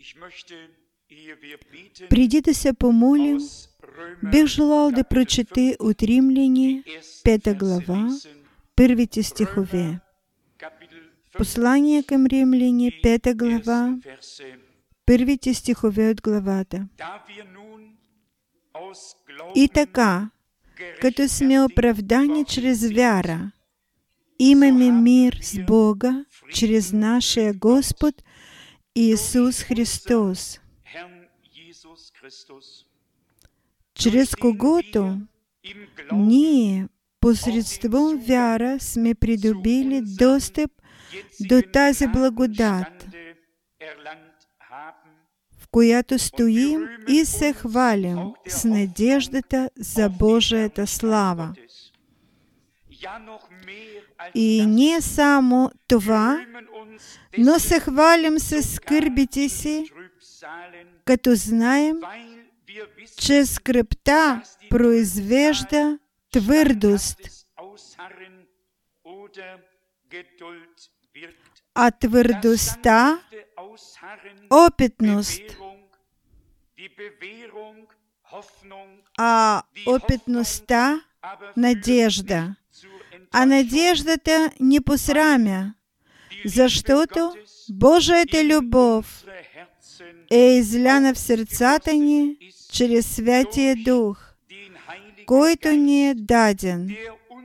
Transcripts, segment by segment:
Преди да се помолим, бих желал да прочета от Римляни 5 глава, първите стихове. Послание към Римляни 5 глава, първите стихове от главата. И така, като сме оправдани чрез вяра, имаме мир с Бога чрез нашия Господ Исус Христос, чрез когото ние посредством вяра сме придобили достъп до тази благодат, в която стоим и се хвалим с надеждата за Божията слава. И не само това, но се хвалим със скърбите си, като знаем, че скръбта произвежда твърдост, а твърдостта – опитност, а опитността – надежда. А надеждата не посрамя, защото Божията любов е изляна в сърцата ни чрез Святия Дух, който ни е даден.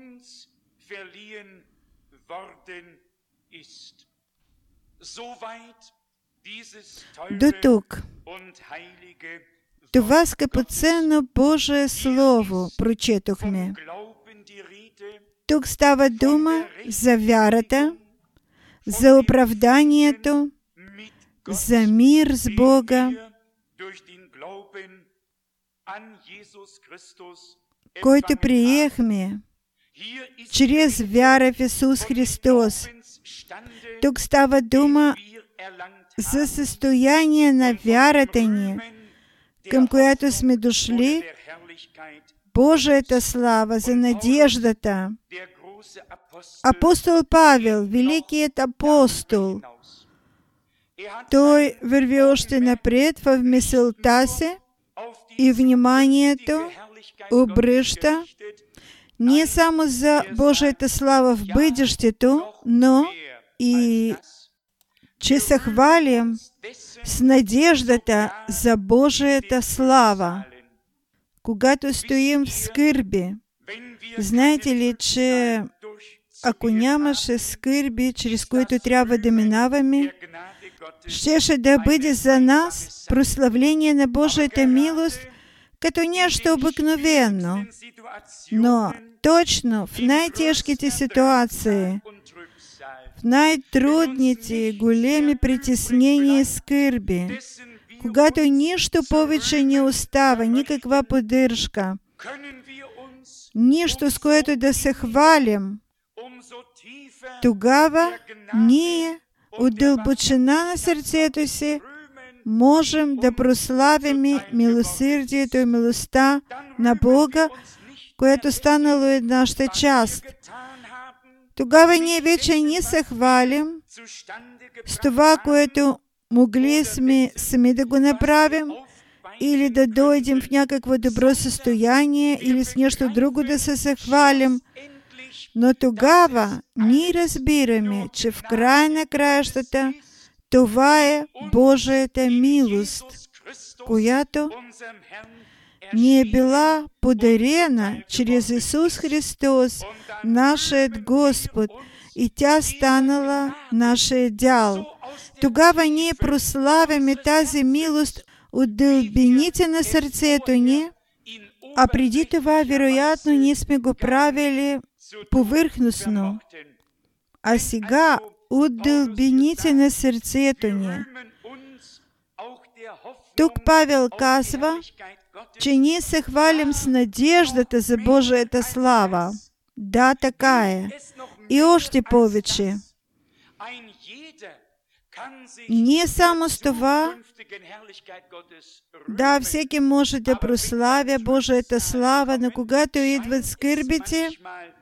До тук. Това скъпоценно Божие Слово прочетохме. Тук става дума за вярата, за оправданието, за мир с Бога, който приехме чрез вяра в Исус Христос. Тук става дума за състояние на вярата ни, към която сме дошли, Божията слава, за надеждата. Апостол Павел, великият апостол, той върви още напред в мисълта си и вниманието обръща не само за Божията слава в бъдещето, но и че се хвалим с надеждата за Божията слава. Когато стоим в скърби, знаете ли, че ако нямаше скърби, чрез които трябва да минаваме, щеше да бъде за нас прославление на Божията милост като нещо обикновено. Но точно в най-тежките ситуации, в най-трудните големи притеснения и скърби, когато нищо повече не остава, никаква поддръжка, нищо, с което да се хвалим, тогава ние от дълбочина на сърцето си можем да прославим милосърдието и милостта на Бога, което станало е нашата част. Тогава ние вече не се хвалим с това, което могли сме сами да го направим, или да дойдем в някакво добро състояние, или с нещо друго да се хвалим. Но тогава ние разбираме, че в края на краищата това е Божията милост, която ни е била подарена чрез Исус Христос, нашият Господ, и тя станала нашия дял. Тогава ние прославяме тази милост от дълбините на сърцето ни, а преди това, вероятно, ние сме го правили повърхностно. А сега от дълбините на сърцето ни. Тук Павел казва, че ние се хвалим с надеждата за Божията слава. Да, така е. И още повече. Не само с това, да, всеки може да прославя Божията слава, но когато идват скърбите,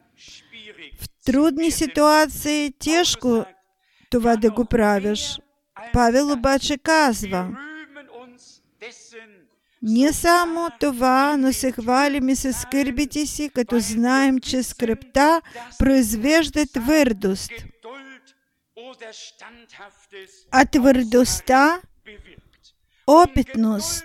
в трудни ситуации тежко това да го правиш. Павел обаче казва: не само това, но се хвалим с скърбите си, като знаем, че скръбта произвежда твърдост, а твърдостта – опитност.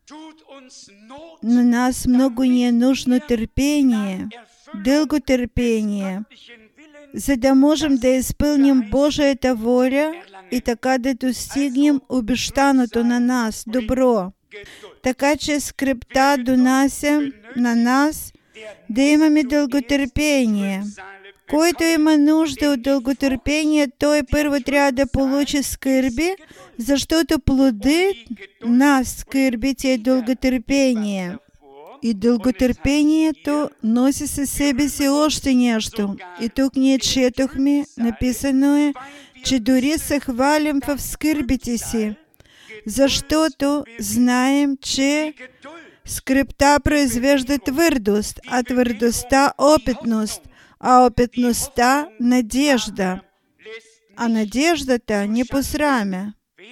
На нас много ни е нужно търпение, дълготърпение, за да можем да изпълним Божията воля и така да достигнем обещаното на нас добро. Така че скръбта донася на нас да имаме дълготърпение. Който има нужда от дълготърпение, той първо трябва да получи скърби, защото плодът на скърбите е дълготърпение. И дълготърпението носи със себе си още нещо. И тук ние четохме, написано е, че дори се хвалим в скърбите си, защото знаем, че скръбта произвежда твърдост, а твърдостта – опитност, а опитността – надежда, а надеждата не посрамя.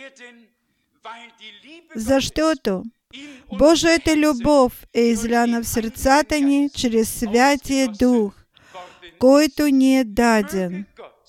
Защото Божията любов е изляна в сърцата ни чрез Святия Дух, който ни е даден.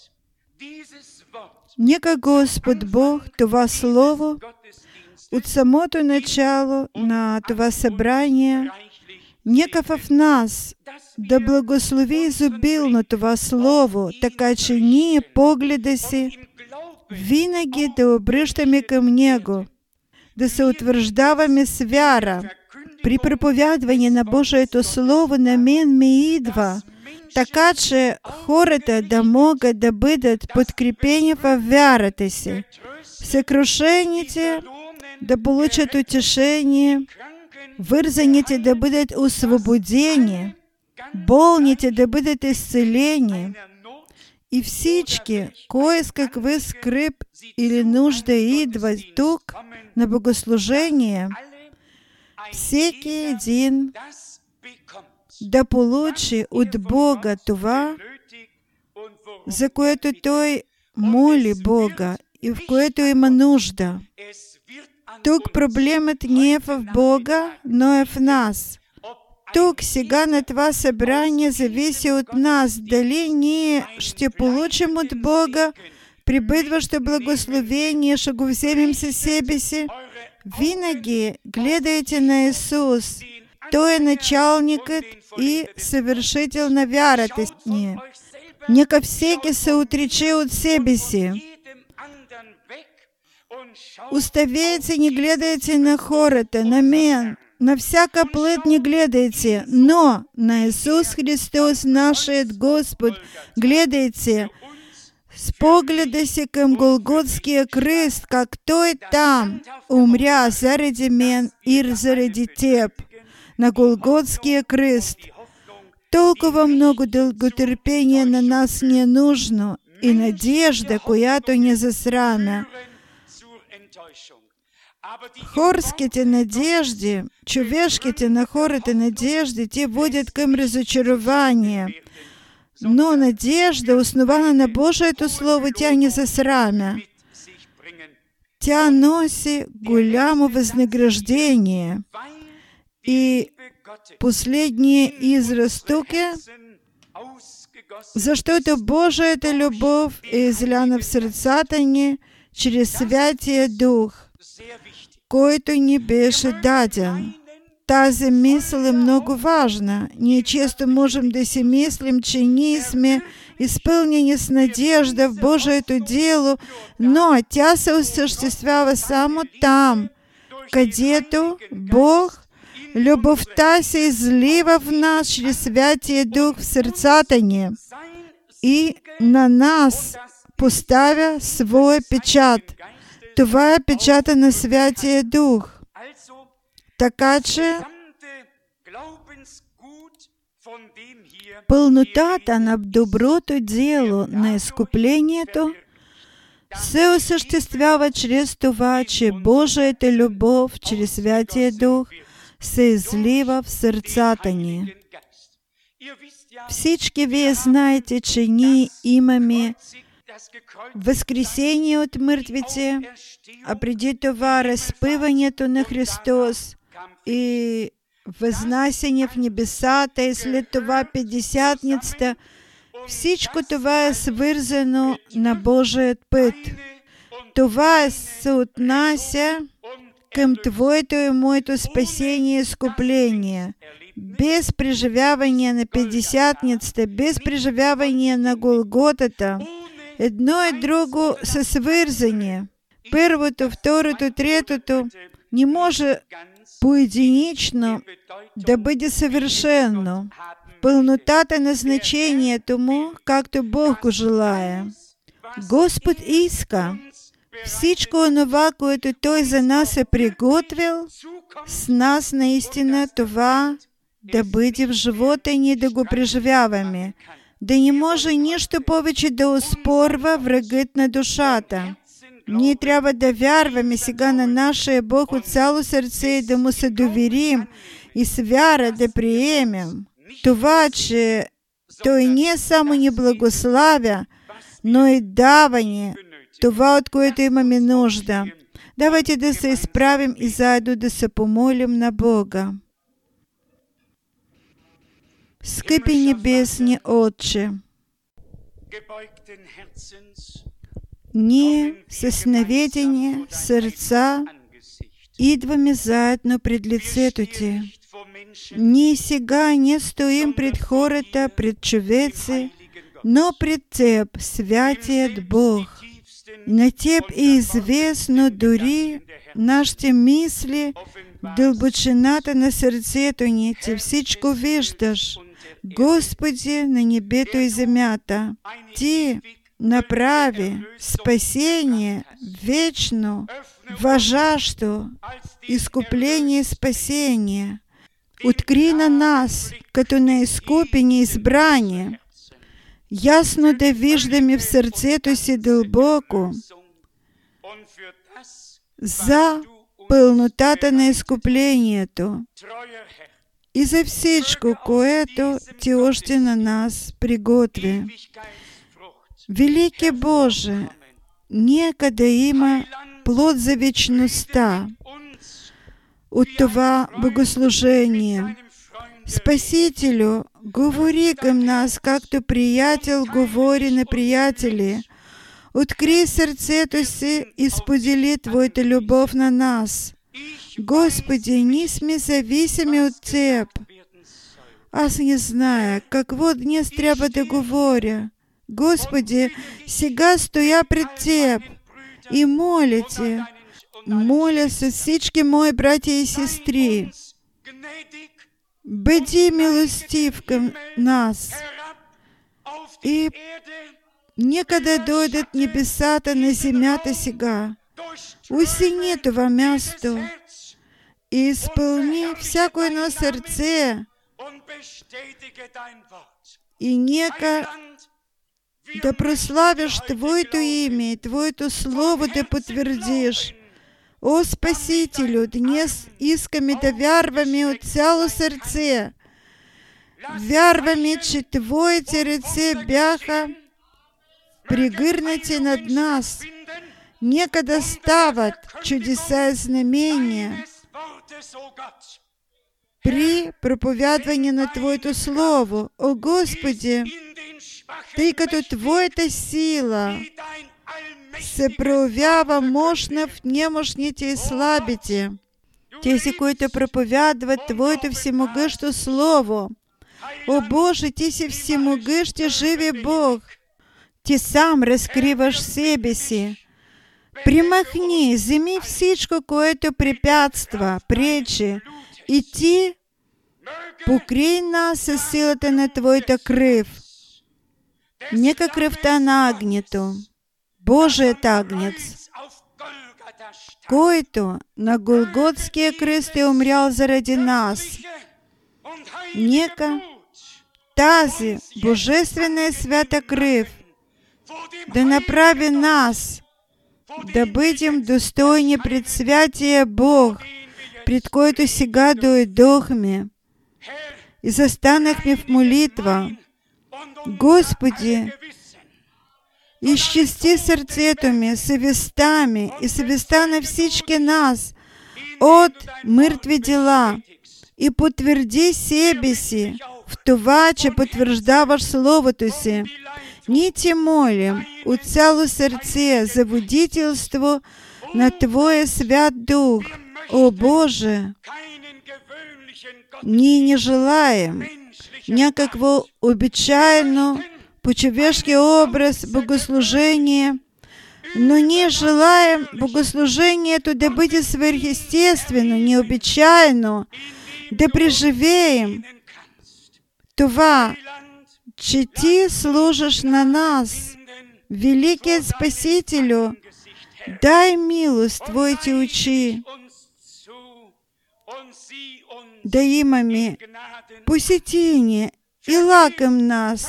Нека Господ Бог това Слово от самото начало на това събрание, нека в нас да благослови изобилно това Слово, така че ние погледа си винаги да обръщаме към Него, да се утвърждаваме с вяра. При проповядване на Божието Слово на мен ми идва, така че хората да могат да бъдат подкрепени във вярата си, съкрушените да получат утешение, вързаните да бъдат освободени, болните да бъдат изцелени и всички, кой с каква скръб или нужда идва тук на богослужение, всеки един да получи от Бога това, за което той моли Бога и в което има нужда. Тук проблемът не е в Бога, но е в нас. Тук сега на това събрание зависи от нас, дали ние ще получим от Бога прибъдващо благословение, ще го вземем със себе си. Винаги гледайте на Исус. Той е началникът и съвършител на вярата ни. Нека всеки се отрече от себе си. Оставете, не гледайте на хората, на мен, на всяка плът не гледайте, но на Исус Христос, нашият Господ, гледайте с погледа си към Голготския кръст, как Той там умря заради мен и заради теб. На Голготския кръст. Толкова много дълготърпение на нас не е нужно и надежда, която не засрана. Хорските надежди, човешките на хората надежди, те водят към разочарование. Но надежда, основана на Божието Слово, тя не засрамя. Тя носи голямо възнаграждение. И последният израз тук е, защото Божията любов е изляна в сърцата ни чрез Святия Дух, който ни беше даден. Тази мисъл е много важна. Ние често можем да си мислим, че ние сме изпълнени с надежда в Божието дело, но тя се осъществява само там, където Бог любовта се излива в нас чрез Святия Дух в сърцата ни и на нас поставя своя печат. Това е печата на Святия Дух. Така че пълнотата на доброто дело на изкуплението се осъществява чрез това, че Божията любов чрез Святия Дух се излива в сърцата ни. Всички вие знаете, че ние имаме Възкресение от мъртвите, а преди това разпъването на Христос и възнасяне в небесата, и след това Петдесятницата. Всичко това е свързано на Божият път. Това се отнася към Твоето и моето спасение и изкупление. Без преживяване на Петдесятницата, без преживяване на Голготата, едно и друго са свързани. Първото, второто, третото не може поединично да бъде съвършено. Пълнотата на значението му, както Бог го желае. Господ иска всичко онова, което Той за нас е приготвил, с нас наистина това да бъде в живота ни, да го преживяваме. Да не може нищо повече да оспорва врагът на душата. Ние трябва да вярваме сега на нашия Бог от цяло сърце и да Му се доверим и с вяра да приемем това, че Той не само ни благославя, но и дава ни това, от което имаме нужда. Давайте да се изправим и заедно да се помолим на Бога. Скъпи небесни Отче, ние с наведени сърца идваме заедно пред лицето Ти. Ние сега не стоим пред хората, пред човеци, но пред Теб, святият Бог. На Теб е известно дори нашите мисли, дълбочината на сърцето ни. Ти всичко виждаш. Господи на небето и земята, Ти направи спасение вечно, важащо изкупление и спасение. Откри на нас, като на изкупени избрани, ясно да виждаме в сърцето си дълбоко за пълнотата на изкуплението и за всичко, което Ти още на нас приготви. Велики Боже, нека да има плод за вечността от това богослужение. Спасителю, говори към нас, както приятел говори на приятели. Открий сърцето си и сподели Твоята любов на нас. Господи, ние сме зависими от Теб. Аз не зная какво днес трябва да говоря. Господи, сега стоя пред Теб и моля Те, моля се всички мои братя и сестри, бъди милостив към нас и нека да дойдат небесата на земята сега. Усини това място и изпълни всяко едно сърце и нека да прославяш Твоето име и Твоето Слово да потвърдиш. О, Спасителю, днес искаме да вярваме от цяло сърце. Вярваме, че Твоите ръце бяха пригърнати над нас. Нека да стават чудеса и знамения при проповядване на Твоето Слово. О, Господи, тъй като Твоята сила се проявява мощно в немощните и слабите, тези, които проповядват Твоето всемогъщо Слово. О Боже, Ти си всемогъщ и живи Бог. Ти сам разкриваш себе си. Примахни, вземи всичко, което препятства, пречи, и Ти покрий нас със силата на Твоята кръв. Нека кръвта на агнето, Божият агнец, който на Голготския кръст е умрял заради нас. Нека тази божествена и свята кръв да направи нас да бъдем достойни пред святия Бог, пред който сега дойдохме и застанахме в молитва. Господи, Ісчисти серцето ми, совістами і совіста на всічки нас от мертві діла, і потверди себесі, в това, че потверждаваш Словото си. Ні ті молим у цяло серце за водительство на Твоє свят Дух. О Боже, не желаем някакво обичайно по-човешки образ богослужения, но не желаем богослужение это да быть сверхъестественно, необычайно, да приживеем това, че Ти служишь на нас, великий Спасителю, дай милость Твой Ти учи, да имами посетение и лаком нас,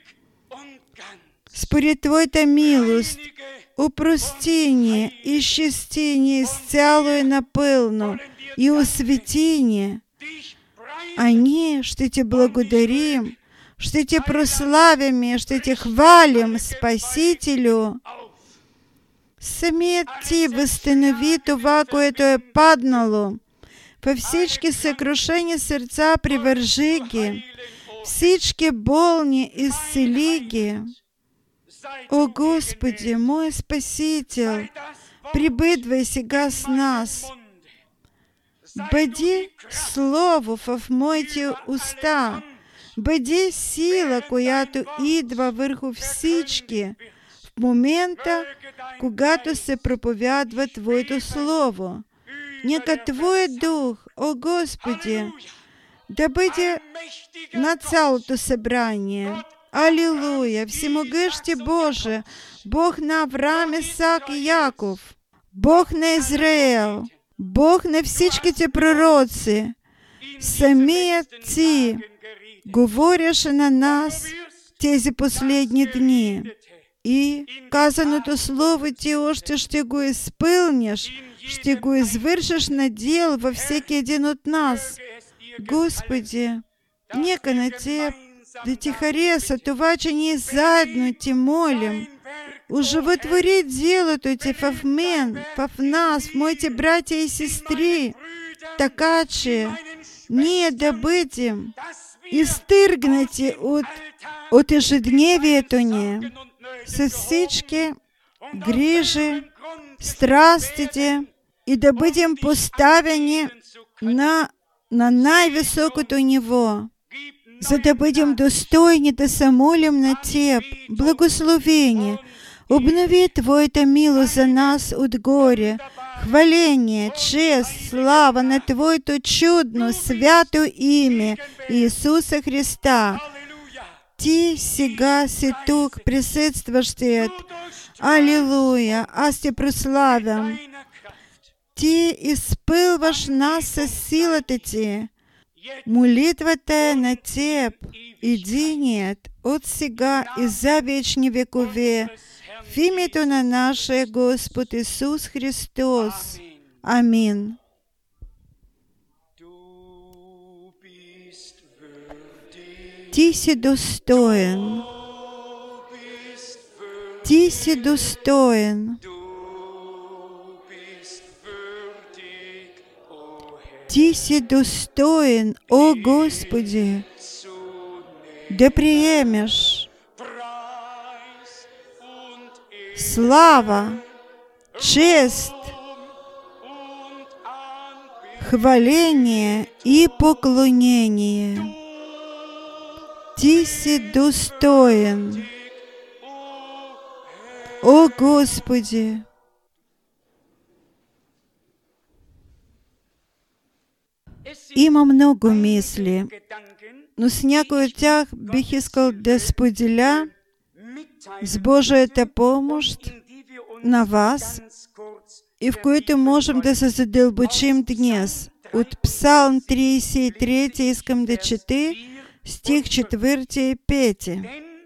според Твой-то милость, упростение, исчистение, исцяло и напълно, и осветение. Они, что Те благодарим, что Те прославим, что Те хвалим, Спасителю. Самият Ти възстанови това, което е паднало. По всички съкрушени сърца привържи ги, всички болни исцели ги. О Господи, мой Спаситель, прибыдвай сега с нас. Бъди Слово в моите уста, бъди сила, която идва върху всички в момента, когато се проповядва Твоето Слово. Нека Твой Дух, о Господи, да бъде на цялото събрание. Аллилуйя! Всемогъщи Боже, Бог на Авраам, Исак и Яков, Бог на Израел, Бог на всичките пророци, самият Ти говореше на нас тези последни дни. И казаното Слово Ти още ще го изпълниш, ще го извършиш на дел във всеки един от нас. Господи, нека на Теб да Ти хареса това, че ние заедно Ти молим. Оживотвори делото Ти в мен, в нас, в моите братя и сестри, така че ние да бъдем изтъргнати от ежедневието ни с всички грижи, страстите и да бъдем поставени на най-високото ниво, за да бъдем достойни да се молим на Теб. Благословение, обнови Твоята милост за нас отгоре, хваление, чест, слава на Твоето чудно, свято име Иисуса Христа. Ти сега си тук, присъстващият. Аллилуйя! Аз Те прославям. Ти изпълваш нас със силата Ти. Молитвата е на Теб, единият, от сега и за вечни векове, в името на нашия Господ Исус Христос. Амин. Ти си достоен. Ти си достоен. Ти си достоен, о Господи, да приемеш слава, чест, хваление и поклонение. Ти си достоен, о Господи. Има много мисли, но с някои от тях бих искал да споделя с Божията помощ на вас и в които можем да се задълбочим днес. От Псалм 33 искам да чета стих 4 и 5.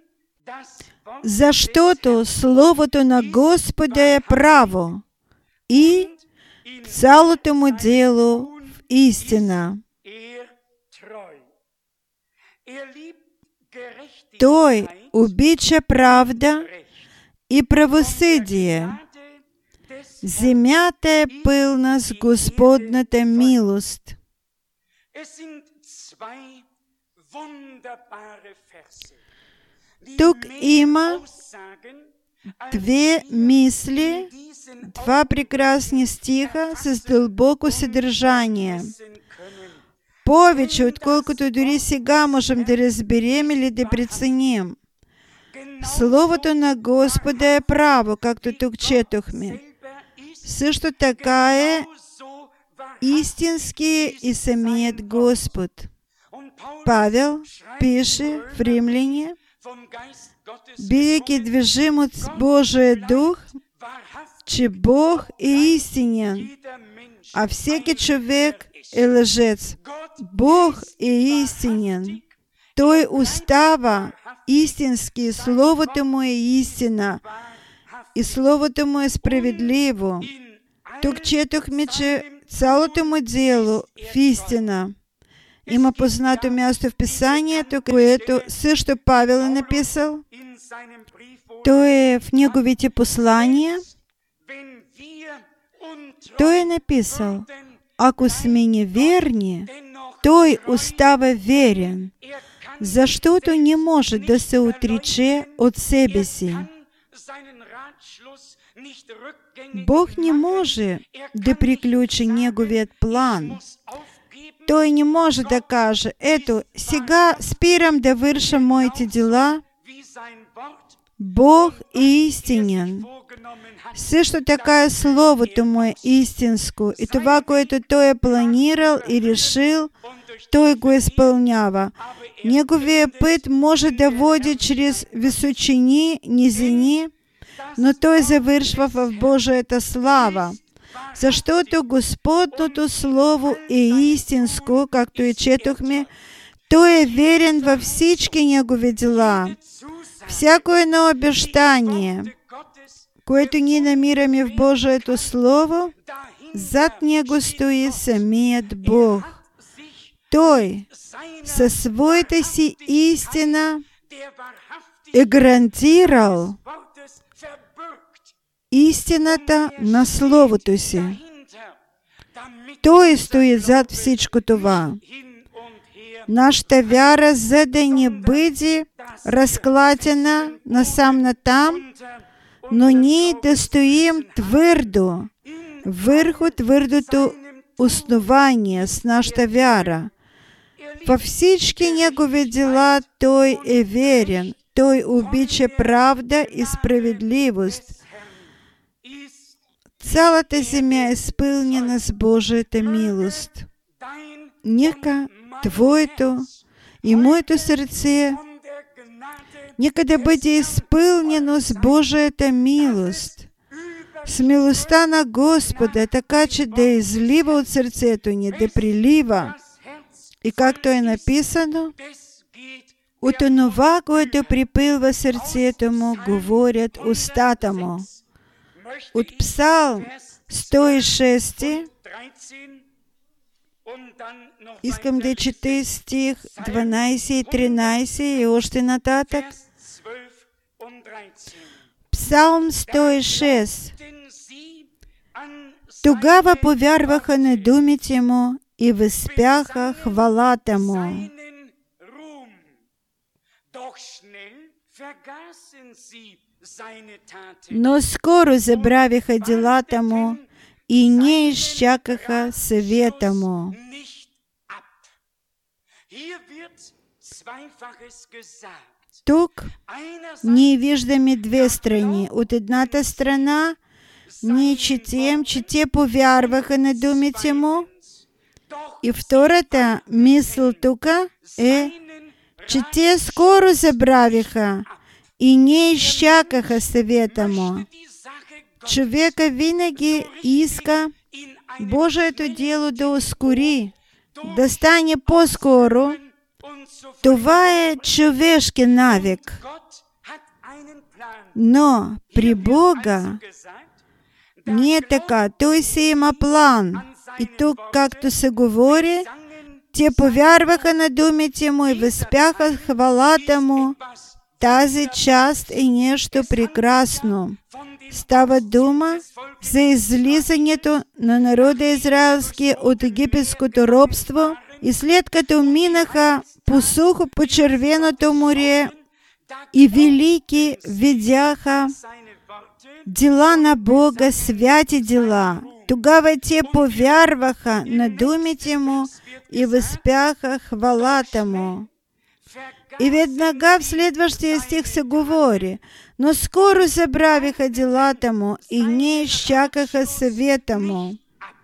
Защото Словото на Господа е право и цялото му дело истина. Той обича правда и правосъдие. Земята е пълна с Господната милост. Тук има две мисли, два прекрасни стиха с дълбоко съдържание. Повече, отколкото дори сега можем да разберем или да преценим. Словото на Господа е право, както тук четохме. Също така е истински и самият Господ. Павел пише в Римляне, бидейки движим от Божия дух, че Бог е истинен, а всеки човек е лъжец. Бог е истинен. Той остава истински, Словото му е истина, и Словото му е справедливо. Тук четохме, че цялото му дело в истина. Има познато място в Писанието, което също Павел е написал. То е в неговите послания. Той е написал, ако сме неверни, той остава верен, защото не може да се отрече от себе си. Бог не може да приключи неговият план. Той не може да каже, ето, сега спирам да върша моите дела. Бог е истинен. Също така и Словото му е истинско. И това, което Той е планирал и решил, Той го изпълнява. Неговият път може да води чрез височини, низини, но Той завършва в Божията слава. Защото Господното Слово е истинско, както и четохме, Той е верен във всички Негови дела. Всяко едно обещание, което ние намираме в Божието Слово, зад него стои самият Бог. Той със своята си истина е гарантирал истината на Словото си. Той стои зад всичко това. Нашата вяра, за да не бъде разклатена насам-натам, но ние да стоим твърдо върху твърдото основание с нашата вяра. Във всички Негови дела Той е верен. Той обича правда и справедливост. Цялата земя е изпълнена с Божията милост. Нека Твоето и моето сърце нека да бъде изпълнено с Божията милост, с милостта на Господа, така че да излива от сърцето ни, да прилива. И както е написано, от онова, което припълва сърцето му, говорят устата му. От Псалм 106 искам да чета стих 12 и 13 и още нататък. Псалм 106. Тогава повярваха на думите му и възпяха хвалата му. Но скоро забравиха делата му и не изчакаха съвета му. Тук ние виждаме две страни. От едната страна ние четем, че те повярваха на думите му. И втората мисъл тук е, че те скоро забравиха и не изчакаха съвета му. Човека винаги иска Божието дело да ускори, да стане по-скоро. Това е човешки навик. Но при Бога не е така. Той си има план. И тук, както се говори, те повярваха на думите му и възпяха хвалата му тази част е нещо прекрасно. Става дума за излизането на народа израелски от египетското робство и след като минаха по сухо по Червеното море и велики видяха дела на Бога, святи дела. Тогава те повярваха на думите Му и възпяха хвалата Му. И веднага в следващия стих се говори: но скоро забравиха делата Му и не изчакаха съвета Му.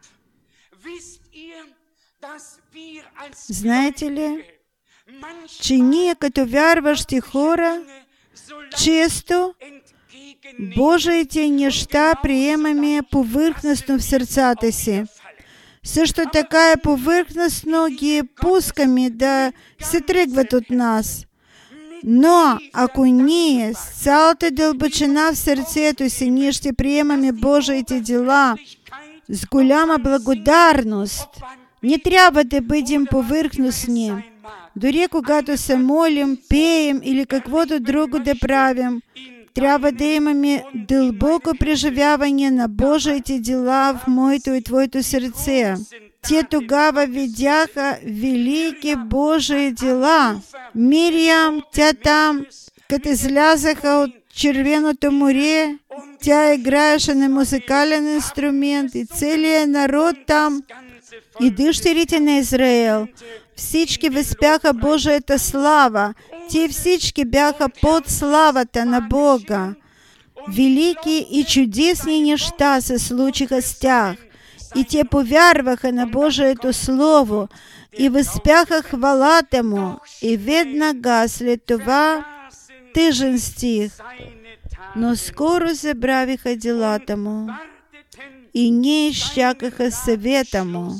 Знаете ли, че ние като вярващи хора често Божиите неща приемаме повърхностно в сърцата си. Също така и повърхностно ги пускаме да се тръгват от нас. Но ако ние с цялата дълбочина в сърцето си, ние ще приемаме Божиите дела с голяма благодарност. Не трябва да бъдем повърхностни. Дори когато се молим, пеем или каквото друго да правим, трябва да имаме дълбоко преживяване на Божиите дела в моето и твоето сърце. Те тогава видяха велики Божии дела. Мириам, тя там, като излязаха от Червеното море, тя играеше на музикален инструмент и целият народ там, и дъщерите на Израел, всички възпяха Божията слава. Те всички бяха под славата на Бога. Велики и чудесни неща се случиха с тях. И те повярваха на Божието Слово и възпяха хвалата Му. И веднага след това тъжен стих: но скоро забравиха делата Му и не изчакаха съвета Му.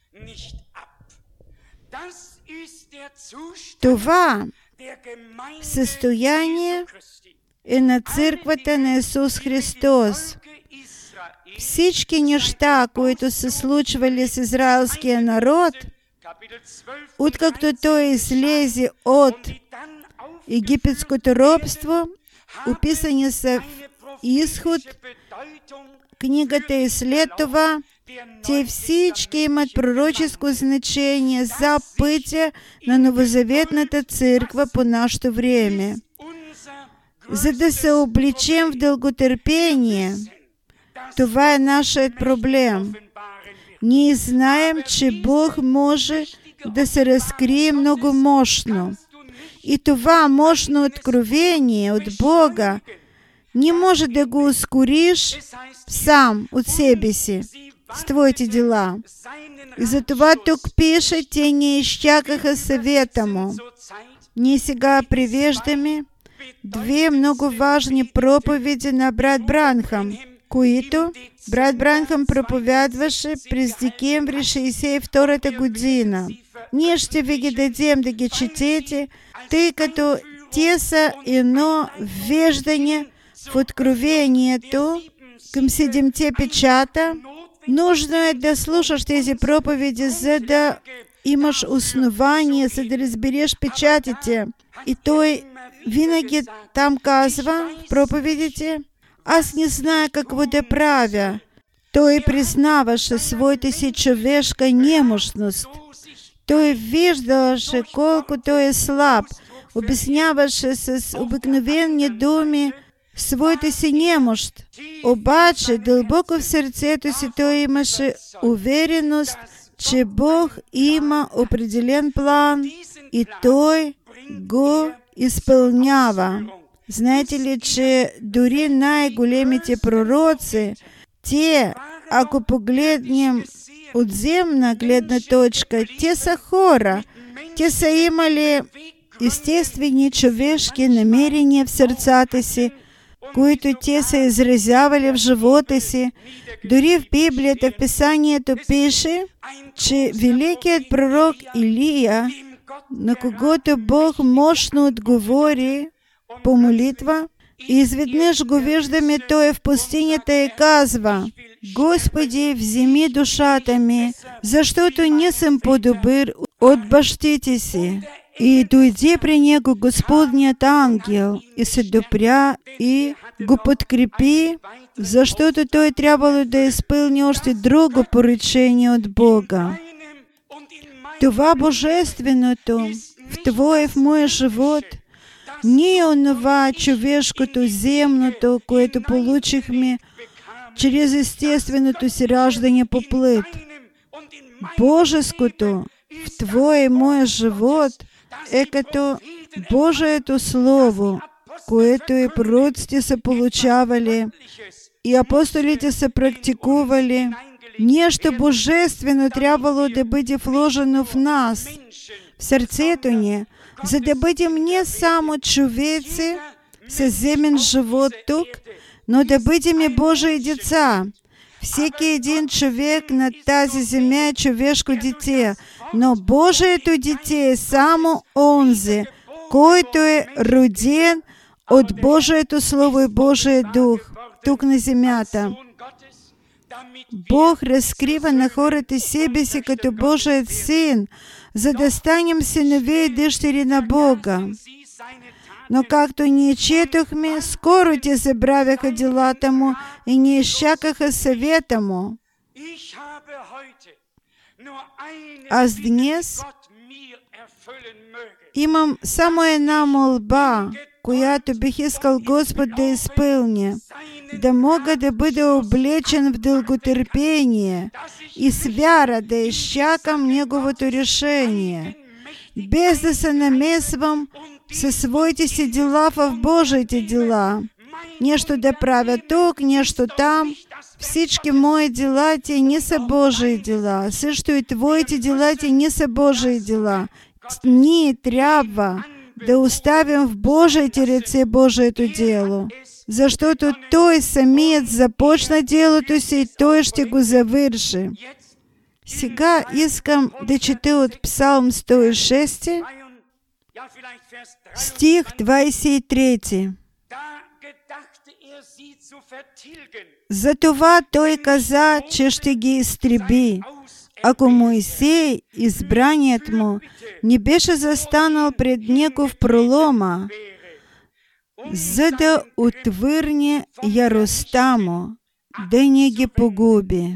Това състояние е на църквата на Исус Христос. Всички неща, които се случвали с израелския народ, откакто той излезе от египетското робство, описани са в Изход, книгата и след това, те всички имат пророческо значение за пътя на новозаветната църква по нашето време. За да се обличим в дълготърпение, това е нашият проблем. Ние знаем, че Бог може да се разкрие много мощно. И това мощно откровение от Бога не може да го ускориш сам от себе си, с твоите дела. И затова тук пише: те не изчакаха съвета Му. Ние сега привеждаме две много важни проповеди на брат Бранхам, които брат Бранхам проповядваше през декември 1962 година. Ние ще ви ги дадем да ги четете, тъй като те са едно веждане в откровението към 7 печата. Нужно е да слушаш тези проповеди, за да имаш основание, за да разбереш печатите. И той винаги там казва в проповедите: аз не зная какво да правя. Той признаваше своята си човешка немощност. Той виждаше колко той е слаб. Обясняваше с обикновени думи своята си немощ. Обаче дълбоко в сърцето си той имаше увереност, че Бог има определен план и той го изпълнява. Знаете ли, че дори най-големите пророци, те, ако погледнем от земна гледна точка, те са хора. Те са имали естествени човешки намерения в сърцата си, които те са изразявали в живота си. Дори в Библията, в Писанието пише, че великият пророк Илия, на когото Бог мощно отговори по молитва, изведнъж го виждаме, той е в пустинята и казва: Господи, вземи душата ми, защото не съм по-добър от бащите си. И дойде при него Господният ангел, и се допря, и го подкрепи, защото той трябвало да изпълни още друго поръчение от Бога. Това божественото в твоя и в моя живот не е онова човешкото, земното, което получихме чрез естественото си раждане по плът. Божеското в твоя и моя живот е като Божието Слово, което и пророците са получавали, и апостолите са практикували. Нещо божествено трябвало да бъде вложено в нас, в сърцето ни, за да бъдем не само човеци с земен живот тук, но да бъдем и Божии деца. Всеки един човек на тази земя е човешко дете, но Божието дете е само онзи, който е роден от Божието Слово и Божия Дух тук на земята. Бог разкрива на хората себе си като Божият Син, за да станем синове и дъщери на Бога. Но както ние четохме, скоро те забравяха делата Му и не изчакаха съвета Му. Аз днес имам само една молба, която бих искал Господ да изпълня, да мога да бъда облечен в дълготърпение и с вяра да изчакам Неговото решение, без да се намесвам със своите си дела в Божиите дела. Нещо да правя тук, нещо там. Всички мои дела, те не са Божии дела. Също и твоите дела, те не са Божии дела. Ние трябва да оставим в Божиите ръце Божието дело, защото Той самият започна делото си и Той ще го завърши. Сега искам да чета от Псалм 106, стих 23. Затова Той каза, че ще ги изтреби. Ако Моисей, избраният му, не беше застанал пред него в пролома, за да отвърне яростта му, да не ги погуби.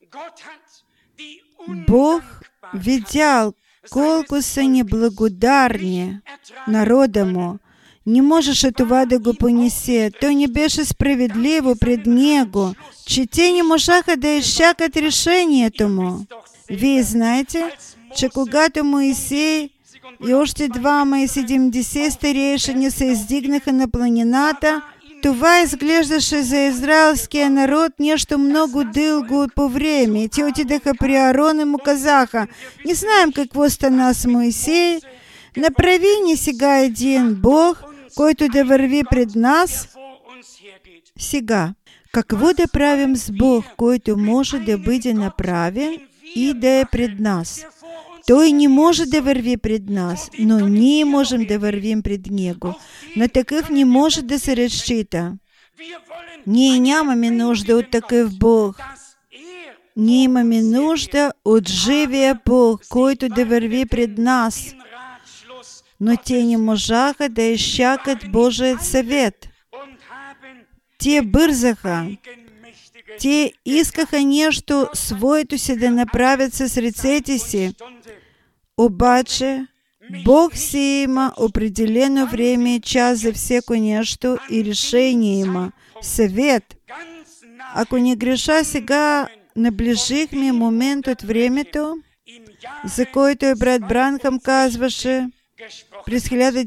Бог видял колко са неблагодарни народа му. Не можеше това да го понесе. Той не беше справедливо пред него, че те не можаха да изчакат решението му. Вие знаете, че когато Моисей и още 2 и 70 старейшини се издигнаха на планината, това изглеждаше за израелския народ нещо много дълго по време. Те отидаха при Аарон и му казаха: не знаем какво стана с Моисей, направи ни сега един Бог, който да върви пред нас. Сега, какво да правим с Бог, който може да бъде направен и да е пред нас? Той не може да върви пред нас, но ние можем да вървим пред Него. На такъв не може да се разчита. Ние нямаме нужда от такъв Бог. Ние имаме нужда от живия Бог, който да върви пред нас. Но те не можаха да изчакат Божият съвет. Те бързаха. Те искаха нещо своето си да направят с ръцете си. Обаче Бог си има определено време и час за всяко нещо и решение има. Съвет. Ако не греша, сега наближихме момент от времето, за който и брат Бранхам казваше през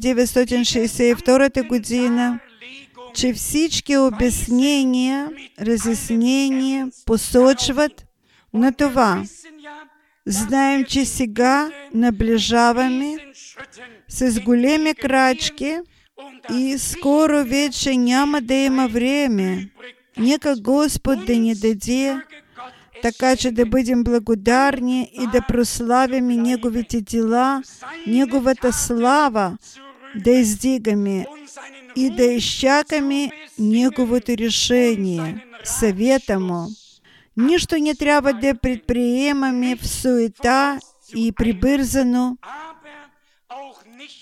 1962 година, че всички обяснения, разяснения посочват на това. Знаем, че сега наближаваме с големи крачки и скоро вече няма да има време. Нека Господ да ни даде, така че да бъдем благодарни и да прославяме Неговите дела, Неговата слава, да издигаме и да изчакаме Неговото решение, съвета Му. Нищо не трябва да предприемаме в суета и прибързано,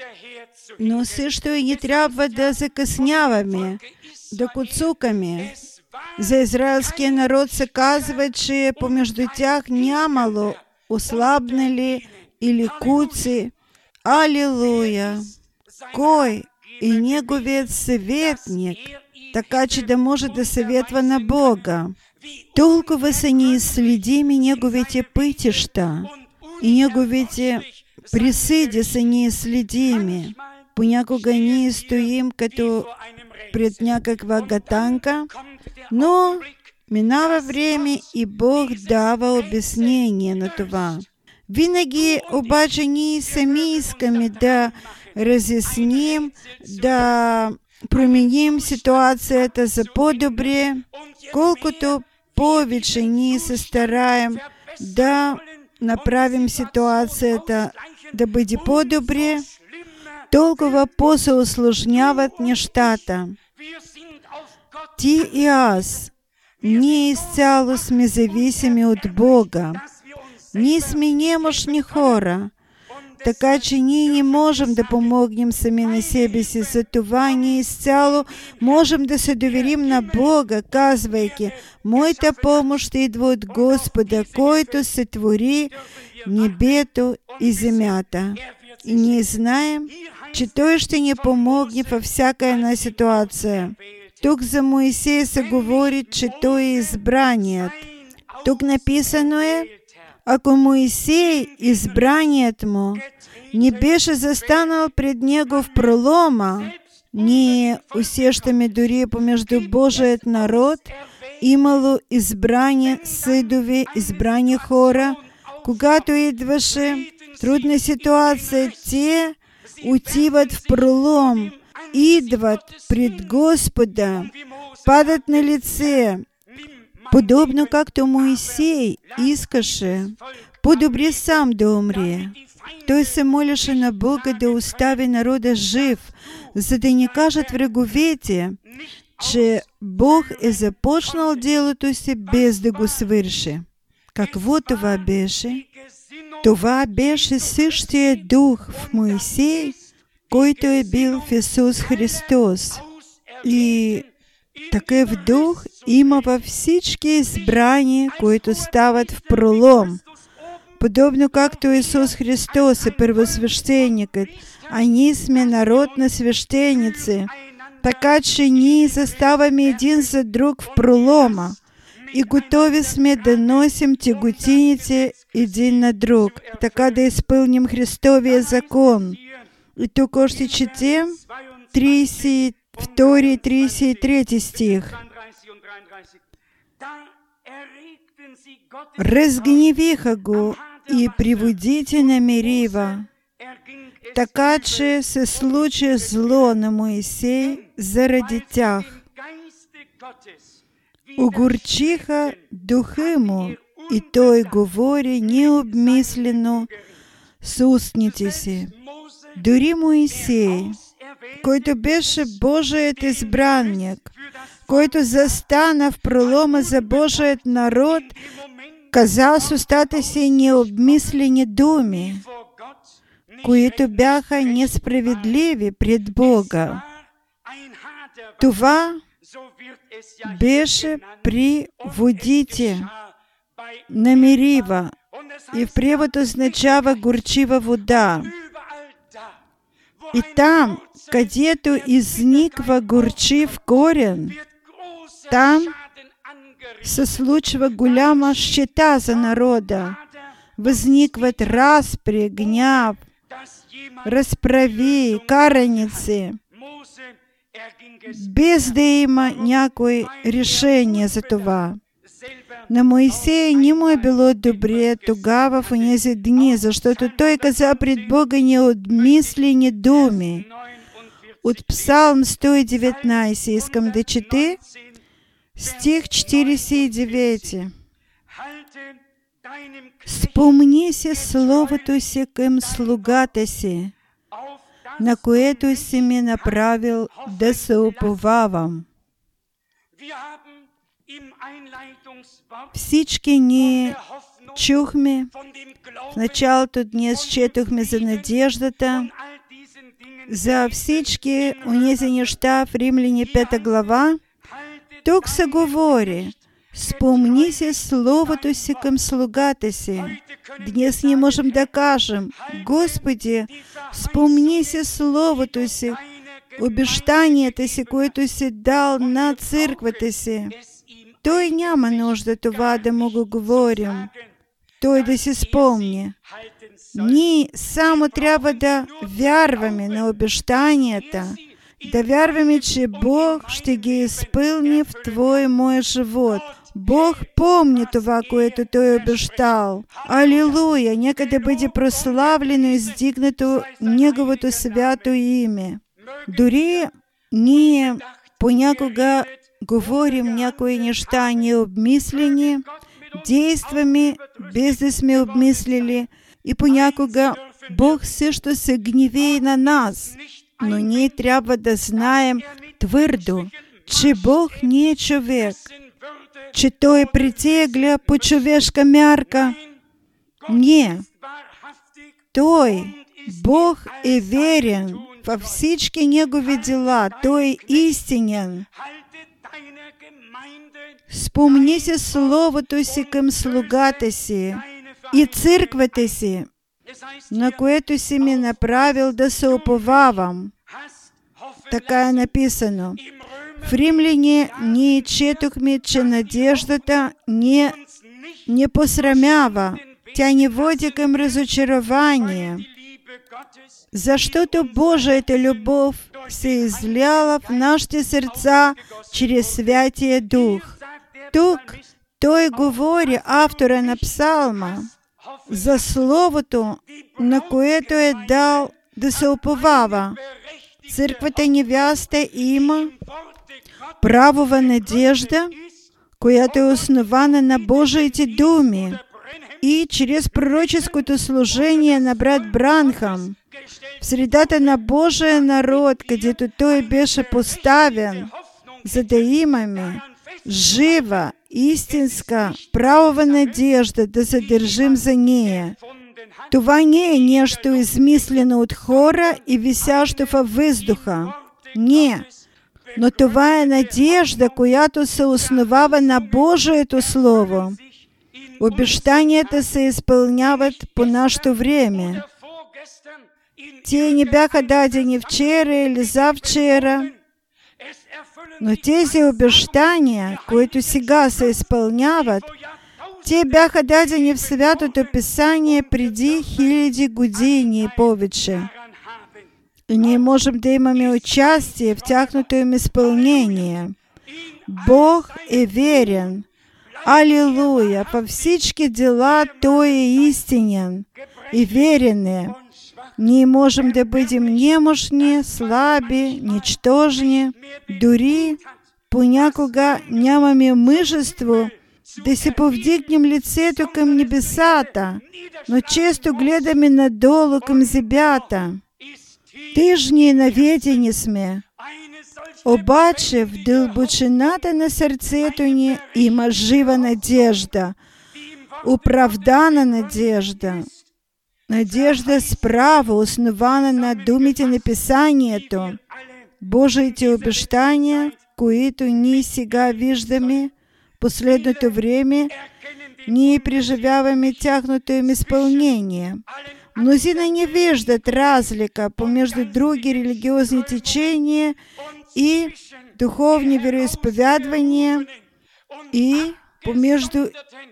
Но все, що і не треба да закъсняваме, да куцукаме. За израильския народ се казва, че помежду тях нямало ослабнали или куци. Алилуя! Кой и неговият съветник, така че да може да съветва на Бога. Толкова са неизследими неговите пътища и неговите присъди са неизследими. Понякога ние стоим като пред някаква гатанка, но минава време и Бог дава обяснение на това. Винаги обаче ние сами искаме да разясним, да променим ситуацията за по-добре, колкото повече ние се стараем да направим ситуацията да бъде по-добре, толкова по-се усложняват нещата. Ти и аз, ние изцяло сме зависими от Бога. Ние сме немощни хора, така че ние не можем да помогнем сами на себе си. Затова ние изцяло можем да се доверим на Бога, казвайки: моята помощ идва от Господа, който сътвори небето и земята. И ние знаем, че Той ще ни помогне във всяка една ситуация. Тук за Моисей се говори, че Той е избраният. Тук написано е: ако Моисей, избраният му, не беше застанал пред него в пролома, ние усещаме дори помежду Божият народ имало избрани съдове, избрани хора. Когато идваше трудна ситуация, те отиват в пролом, идват пред Господа, падат на лице, подобно както Моисей искаше по-добре сам да умре. Той се молеше на Бога да остави народа жив, за да не кажат враговете, че Бог е започнал делото си без да го свърши. Какво това беше? Това беше същия дух в Моисей, който е бил в Исус Христос. И такъв дух има във всички избрани, които стават в пролом. Подобно както Исус Христос е първосвещеникът, а ние сме народ на свещеници, така че ние заставаме един за друг в пролома и готови сме да носим тяготините един на друг, така да изпълним Христовия закон. И тук още четем 32 и 33 стих. Разгневиха го и приводите на Мерива, така че се случи зло на Моисей заради тях. Огорчиха духа му и той говори необмислено с устните си. Дори Моисей, който беше Божият избранник, който застана в пролома за Божият народ, казал с устата си необмислени думи, които бяха несправедливи пред Бога. Това беше при водите на Мерива и в превод означава горчива вода. И там, където изниква горчив корен, там се случва голяма щета за народа. Възникват разпри, гняв, разправи, караници, без да има някое решение за това. На Моисея не му е било добре тогава в онези дни, защото той каза пред Бога необмислени думи. От Псалм 119 искам да чете стих 49. Спомни си словото си към слугата си, на което си ми направил да се уповавам. Всички ние чухме, в началото днес четохме за надеждата за всички онези неща в Римляни 5 глава, тук се говори: спомни си Словото си към слугата си. Днес ние можем да кажем: Господи, спомни си Словото си, обещанията си, които си дал на църквата си. Той няма нужда това да му го говорим, той да си спомни. Ние само трябва да вярваме на обещанията, да вярваме, че Бог ще ги изпълни в твой и мой живот. Бог помни това, което Той обещал. Алилуя! Нека да бъде прославлено и издигнато Неговото свято име. Дори ние понякога говорим някои неща необмислени, действаме без да сме обмислили, и понякога Бог също се гневи на нас. Но ние трябва да знаем твърдо, че Бог не е човек, че Той притегля по човешка мярка. Не. Той, Бог е верен във всички Негови дела. Той е истинен. Спомни си Словото си към слугата си и църквата си, на което си ми направил да се уповавам. Така е написано. В Римляни ние четохме, че надеждата не посрамява. Тя не води към разочарование, защото Божията любов се изляла в нашите сърца чрез Святия Дух. Тук той говори, автора на псалма, за Словото, на което е дал да се уповава. Църквата невяста има правова надежда, която е основана на Божиите думи, и чрез пророческото служение на брат Бранхам в средата на Божия народ, където той беше поставен, за да имаме жива, истинска, правова надежда, да се държим за нея. Това не е нещо измислено от хора и висящо във въздуха. Не. Но това е надежда, която се основава на Божието Слово. Обещанията се изпълняват по нашето време. Те не бяха дадени вчера или завчера, но тези обещания, които сега се изпълняват, те бяха дадени в Святото Писание преди хиляди години и повече. И ние можем да имаме участие в тяхното им изпълнение. Бог е верен. Алилуя! По всички дела Той е истинен и верен е. Ние можем да бъдем немощни, слаби, ничтожни, дори понякога нямаме мъжество да се повдигнем лицето към небесата, но често гледаме надолу към земята. Тъжни и наведени сме. Обаче в дълбочината на сърцето ни има жива надежда, оправдана надежда, надежда справа, основана на думите на Писанието, Божиите обещания, които ние сега виждаме в последното време, ние преживяваме тяхното им изпълнение. Мнозина не виждат разлика помежду други религиозни течения и духовни вероизповядвания и помежду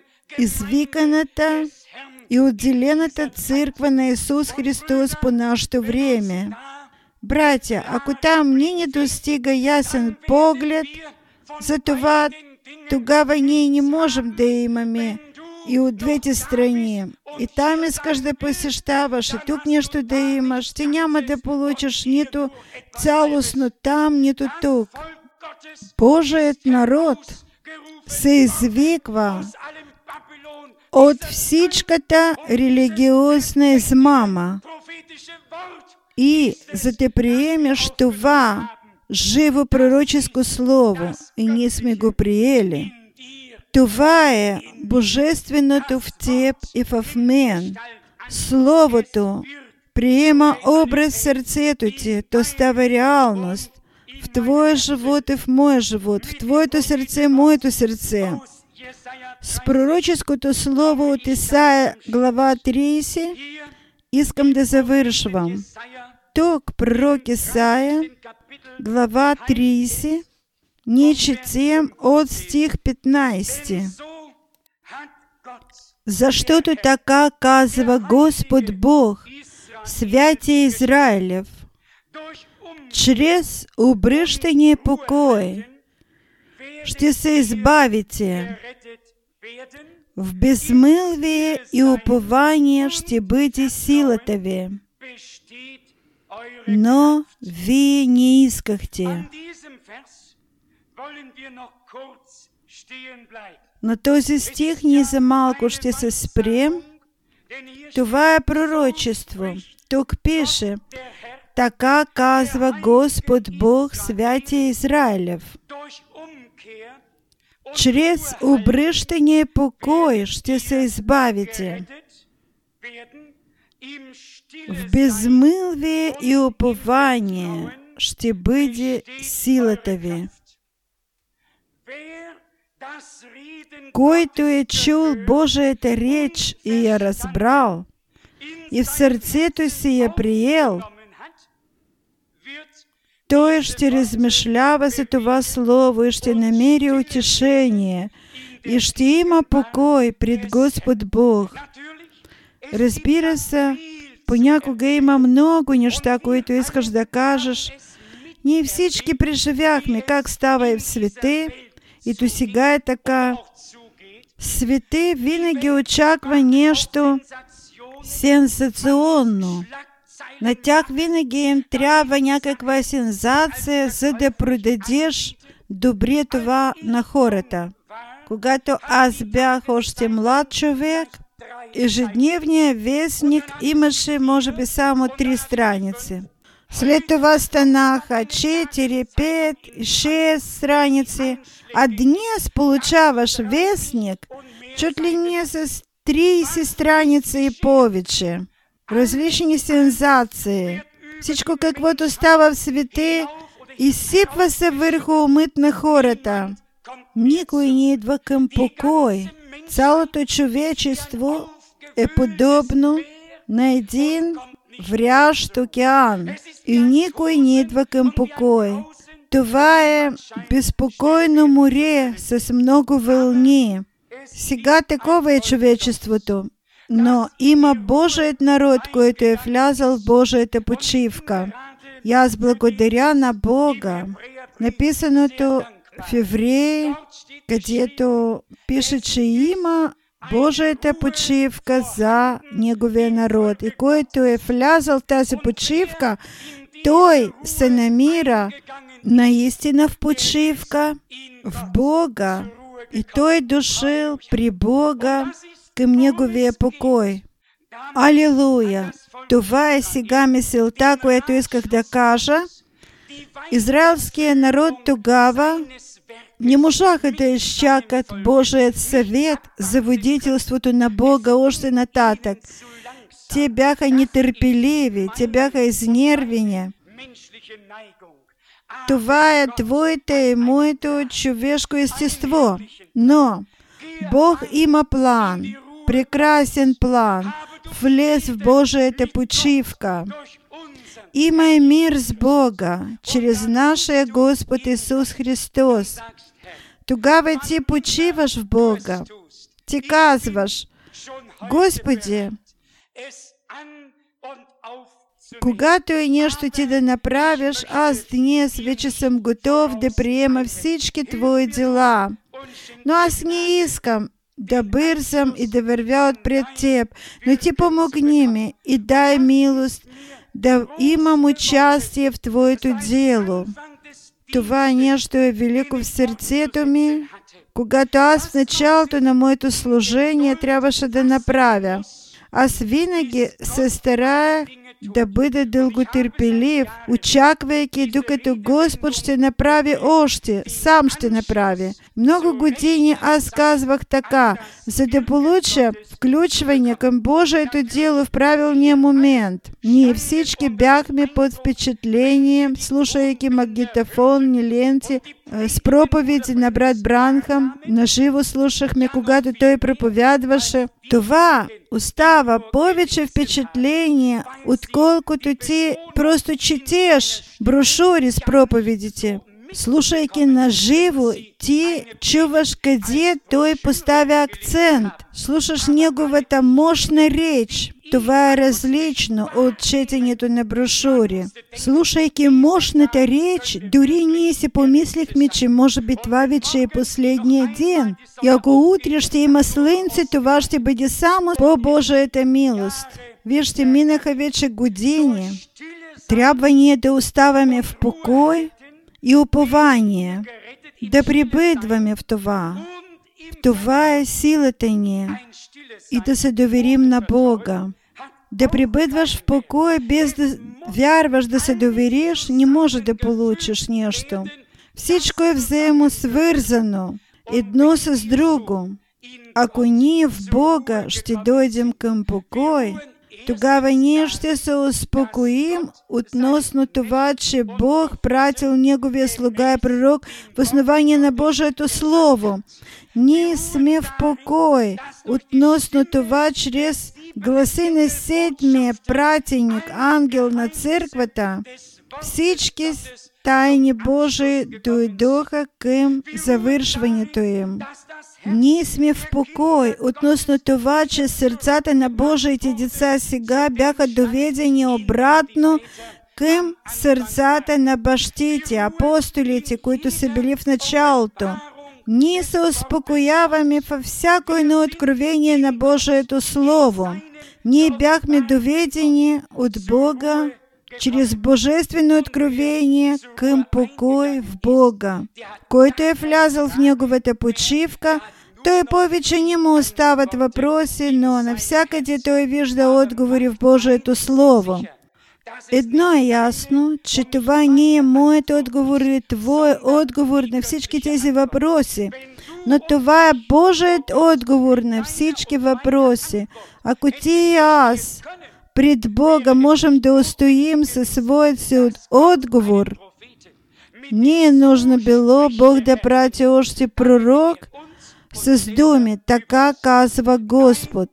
извиканата и отделената църква на Исус Христос по нашето време. Братя, ако там не достига ясен поглед за това, тогава ние не можем да имаме и от двете страни. И там искаш да посещаваш, и тук нещо да имаш. Ти няма да получиш нито цялостно там, нито тук. Божият народ се извиква от всичката религиозна измама. И за да приемеш това живо пророческо слово, и ние сме го приели, това е Божественото в теб и в мен. Словото, приема образ в серцето ти, то става реалност в твое живот и в мое живот, в твоето сърце, моето сърце. С пророческото слово от Исаия, глава 30, искам да завършвам. Тук пророк Исаия, глава 30, ние четем от стих 15. Защото така казва Господ Бог, святия Израилев, чрез обръщание покой ще се избавите, в безмълвие и упование ще бъде силата ви. Но вие не искахте. На този стих ние за малко ще се спрем. Това е пророчество. Тук пише: така казва Господ Бог, святия Израилев. Чрез обръщание покой ще се избавите. В безмълвие и упование ще бъде силата ви. Който е чул Божията реч и я разбрал, и в сърцето си я приел, той ще размишлява за това слово и ще намери утешение и ще има покой пред Господ Бог. Разбира се, понякога има много неща, които искаш да кажеш. Ние всички преживяхме как става и в свете, и до сега е така. Свете винаги очаква нещо сенсационно. На тях винаги им трябва някаква сензация, за да продадеш добре това на хората. Когато аз бях още млад човек, ежедневният вестник имаше, може би, само 3 страници. След това станаха 4, 5, 6 страници, а днес получаваш вестник чуть ли не с 30 страници и повече. Различни сензации. Всичко, каквото става в свете, изсипва се върху умът на хората. Никой не идва към покой. Цялото човечество е подобно на един врящ океан. И никой не идва към покой. Това е безпокойно море с много вълни. Сега такова е човечеството. Но има Божият народ, който е влязал в Божията почивка. И аз благодаря на Бога. Написаното в Евреи, където пише, че има Божията почивка за Неговия народ. И който е влязал в тази почивка, той се намира наистина в почивка, в Бога. И той е дошъл при Бога към Неговия покой. Алилуя! Това е сега мисълта, която исках да кажа. Израелският народ тогава не можаха да изчакат Божият съвет за водителството на Бога още нататък. Те бяха нетърпеливи, те бяха изнервени. Това е твоето и моето човешко естество. Но Бог има план, прекрасен план. Влез в Божията почивка. Има и мир с Бога, чрез нашия Господ Исус Христос. Тогава ти почиваш в Бога. Ти казваш: Господи, когато е нещо ти да направиш, аз днес вече съм готов да приема всички твои дела. Но аз не искам да бързам и да вървя отпред Теб, но Ти помогни ми и дай милост да имам участие в Твоето дело. Това нещо е велико в сърцето ми, когато аз в началото на моето служение трябваше да направя. Аз винаги се стараях да бъде дълготърпелив, очаквайки, докато Господ ще направи още, сам ще направи. Много години аз казвах така, за да получа включване към Божието дело в правилния момент. Ние всички бяхме под впечатление, слушайки магнитофонни ленти с проповеди на брат Бранхам. Наживо слушахме, когато той проповядваше. Това остава повече впечатление, отколкото ти просто четеш брошури с проповедите. Слушайки наживо, ти чуваш къде той поставя акцент. Слушаш неговата мощна реч. Това е различно от четенето на брошури. Слушайки мощната реч, дори ние си помислихме, че може би това вече е последния ден. И ако утре ще има слънце, това ще бъде само по Божията милост. Вижте, минаха вече години. Трябва ние да оставаме в покой и упование, да пребъдваме в това. В това е силата ни и да се доверим на Бога. Да пребъдваш в покой, без да вярваш, да се довериш, не може да получиш нещо. Всичко е взаимосвързано, едно с друго. Ако ние в Бога ще дойдем към покой, тогава ние ще се успокоим относно това, че Бог пратил Неговия слуга и пророк в основание на Божието Слово. Ние сме в покой относно това, чрез гласи на седмия пратеник, ангел на църквата. Всички тайни Божии дойдоха към завършването им. Ние сме в покой относно това, че сърцата на Божиите деца сега бяха доведени обратно към сърцата на бащите, апостолите, които са били в началото. Ние се успокояваме във всяко едно откровение на Божието Слово. Ние бяхме доведени от Бога чрез божествено откровение към покой в Бога. Който е влязъл в Неговата почивка, той повече не му остават въпроси, но навсякъде той вижда отговори в Божието Слово. Едно е ясно, че това не е моят отговор и твой отговор на всички тези въпроси, но това е Божият отговор на всички въпроси. Ако ти и аз пред Бога можем да устоим със своят си отговор, не е нужно било Бог да прати още пророк с думи, така казва Господ.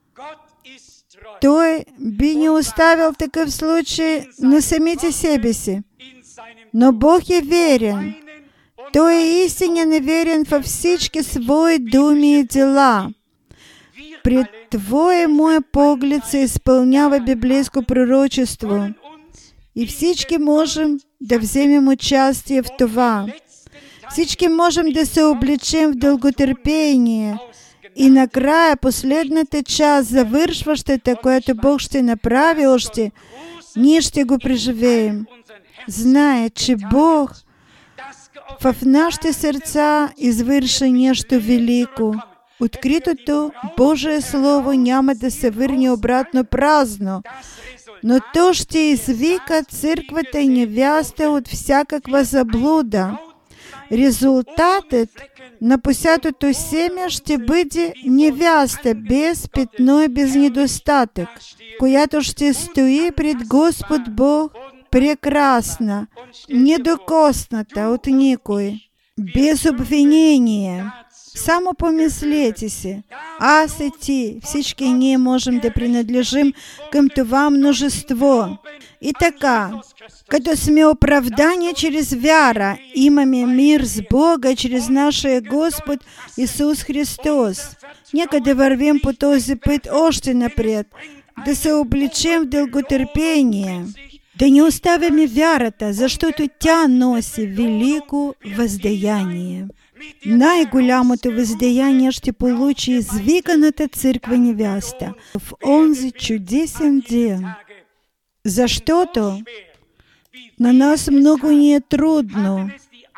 Той би не оставил такъв случай на самите себе си. Но Бог е верен. Той е истинен и верен във всички свои думи и дела. Пред твоя мой поглед се изпълнява библейско пророчество. И всички можем да вземем участие в това. Всички можем да се облечем в дълготърпение. И накрая, последната част, завършващата, която Бог ще направи още, ние ще го преживеем. Знае, че Бог в нашите сърца извърши нещо велико. Откритото Божие Слово няма да се върне обратно празно, но то ще извика църквата и невяста от всякаква заблуда. Резултатът на посятото семя ще бъде невяста без петно и без недостатък, която ще стои пред Господ Бог прекрасна, недокосната от никой, без обвинение. Само помислете си, аз и ти, всички ние можем да принадлежим към това множество. И така, като сме оправдани чрез вяра, имаме мир с Бога чрез нашия Господ Исус Христос. Нека да вървим по този път още напред, да се облечем в дълготърпение, да не оставяме вярата, защото тя носи велико въздаяние. Най-голямото въздаяние ще получи извиканата църква невяста в онзи чудесен ден. Защото на нас много ни е трудно.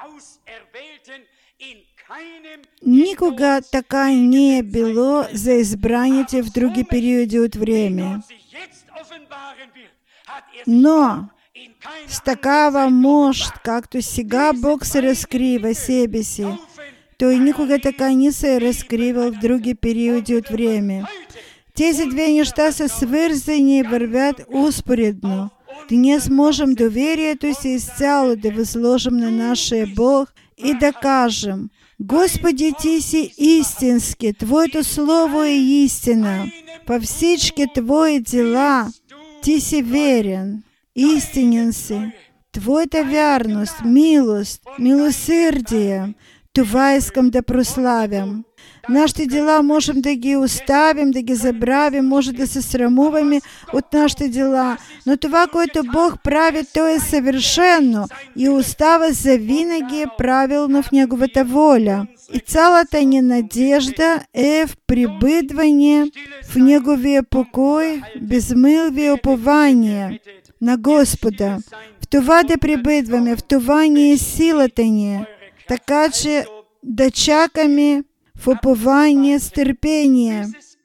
Никога така не е било за избраните в други периоди от време. Но с такава может, както сега Бог се разкрива себе си, той никога така не се разкривал в други периоди от време. Тези две неща са свързани и вървят успоредно. Днес можем доверието си изцяло да възложим на нашия Бог и да кажем: Господи, Ти си истински, Твоето Слово е истина. По всички Твои дела Ти си верен, истинен си. Твоята вярност, милост, милосърдие, това искам да прославям. Нашите дела можем да ги оставим, да ги забравим, може да се срамуваме от нашите дела, но това, което Бог прави, то е съвършено и остава завинаги правилно в Неговата воля. И цялата ни надежда е в прибъдване в Неговия покой, безмълвие, упование на Господа. В това да прибъдваме, в това ни е силата ни, така че да чакаме в упование с търпение,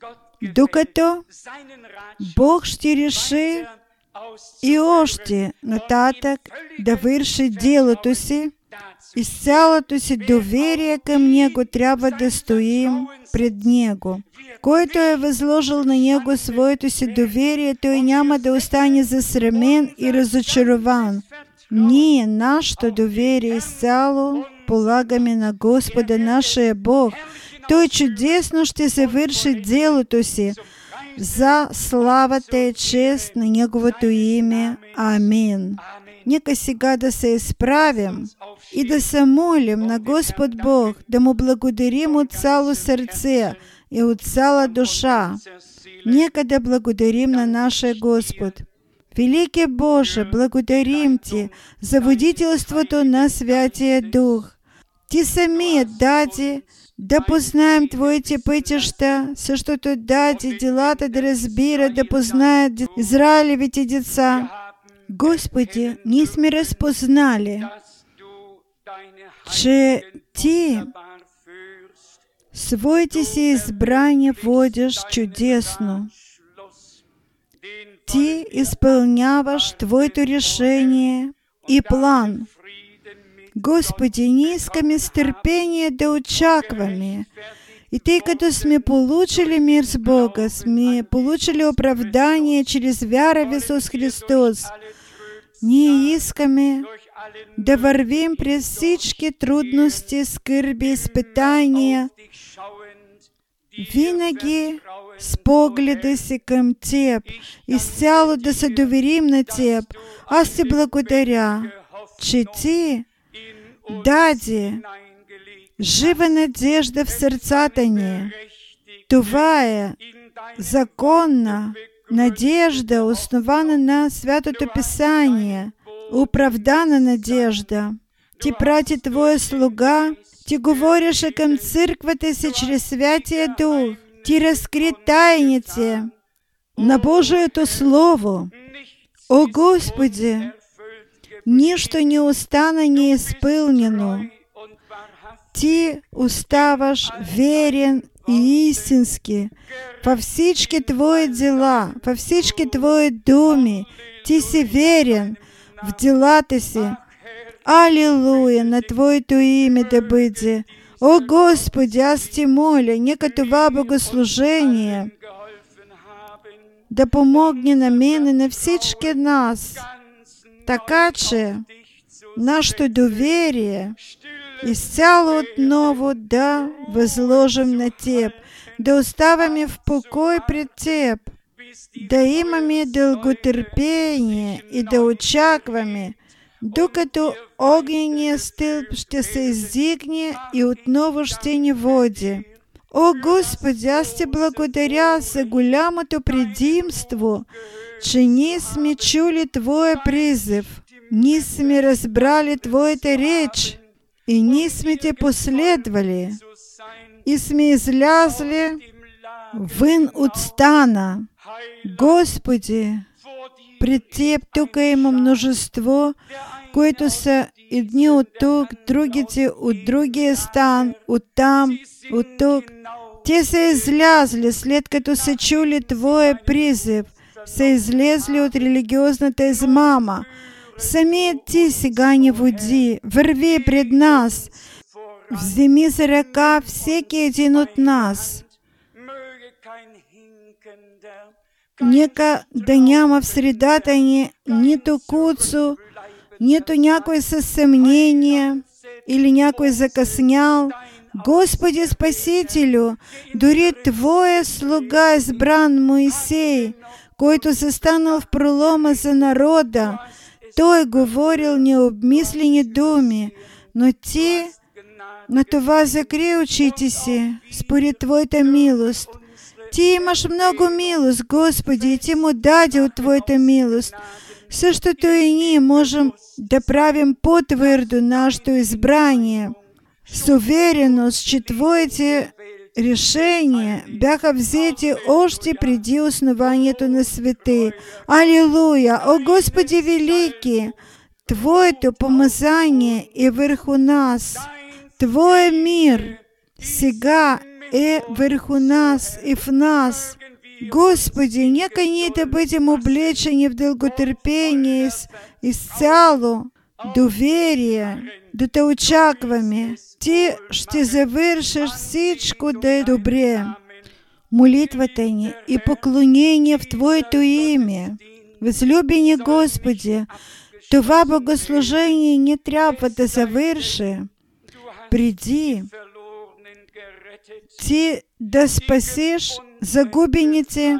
докато Бог ще реши и още нататък да върши делото си, и с цялото си доверие към Него трябва да стоим пред Него. Който е възложил на Него своето си доверие, той няма да остане засрамен и разочарован. Ние нашето доверие изцяло полагаме на Господа, нашия Бог. Той чудесно ще завърши делото си за славата и чест на Неговото име. Амин. Нека сега да се изправим и да се молим на Господ Бог, да Му благодарим от цяло сърце и от цяла душа. Нека да благодарим на нашия Господ. Велики Боже, благодарим Ти за водителството на Святия Дух. Ти самият даде да познаем Твоите пътища, същото даде делата да разбират, да познаят Израилевите деца. Господи, ние сме разпознали, че Ти своите си избрания водиш чудесно. Ти изпълняваш Твоето решение и план. Господи, ние искаме с търпение да очакваме. И тъй като сме получили мир с Бога, сме получили оправдание чрез вяра в Исус Христос, ние искаме да вървим през всички трудности, скърби, изпитания, винаги с погледа си към Теб, изцяло да се доверим на Теб. Аз Ти благодаря, че Ти даде жива надежда в сърцата ни. Това е законна надежда, основана на Святото Писание, оправдана надежда. Ти прати Твоя слуга, Ти говореше към църквата си чрез Святия Дух. Ти разкри тайните на Божието Слово. О Господи, нищо не остана неизпълнено. Ти оставаш верен и истински във всички Твои дела, във всички Твои думи. Ти си верен в делата си. Алилуя, на Твоето име да бъде. О Господи, аз Ти моля, нека това богослужение да помогне на мен и на всички нас, така че нашето доверие изцяло отново да възложим на Теб, да оставаме в покой пред Теб, да имаме дълготърпение и да очакваме, докато огненият стълб ще се издигне и отново ще ни води. О Господи, аз Ти благодаря за голямото предимство, че ние сме чули Твоя призив, ние сме разбрали Твоята реч и ние сме Те последвали и сме излязли вън от стана. Господи, пред Теб тук има множество, които са едни от тук, другите от другия стан, от там, от тук. Те са излязли, след като са чули Твоя призив. се излезли от религиозната измама. Самият ти сега ни води, върви пред нас, вземи за ръка всеки един от нас. Нека да няма в средата ни нито куцо, нито някой със съмнение или някой закъснял. Господи Спасителю, дори Твоя слуга избран Моисей, който застанал в пролома за народа, той говорил необмислени думи, но Ти на това закри очите си, според Твоята милост. Ти имаш много милост, Господи, и Ти му даде от Твоята милост. Същото и ние можем да правим по-твърдо нашето избрание, с увереност, че Твоите решения бяха взети още преди основанието на свете. Алилуя! О Господи велики! Твоето помазание е върху нас. Твоя мир сега е върху нас и в нас. Господи, нека ние да бъдем облечени в дълготърпение и изцяло доверие, да те очакваме. Ти ще завършиш всичко да е добре. Молитвата ни и поклонение в Твоето име. Възлюбени Господи, това богослужение не трябва да завърши преди Ти да спасиш загубените,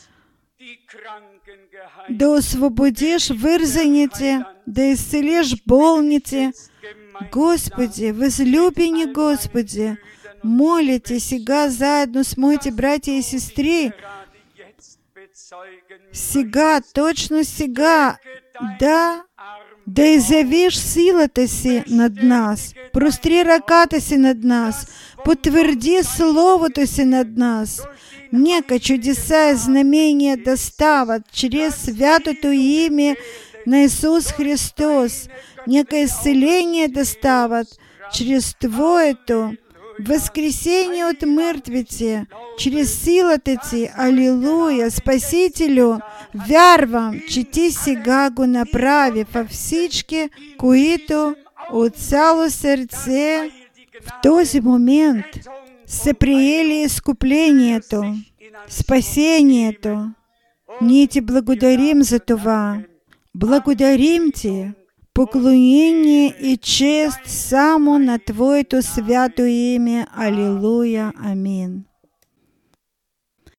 да освободиш вързаните, да изцелиш болните. Господи, възлюбени Господи, моля Те сега заедно с моите братя и сестри, сега, точно сега, да изявиш силата си над нас, простри ръката си над нас, потвърди Словото си над нас. Нека чудеса и знамения да стават чрез святото име на Исус Христос. Нека изцеления да стават чрез Твоето възкресение от мъртвите, чрез силата Ти. Алилуя! Спасителю, вярвам, че Ти сега го направи във всички, които от цяло сърце в този момент са приели изкуплението, спасението. Ние Ти благодарим за това. Благодарим Ти. Поклонение и чест само на Твоето свято име. Алилуя. Амин.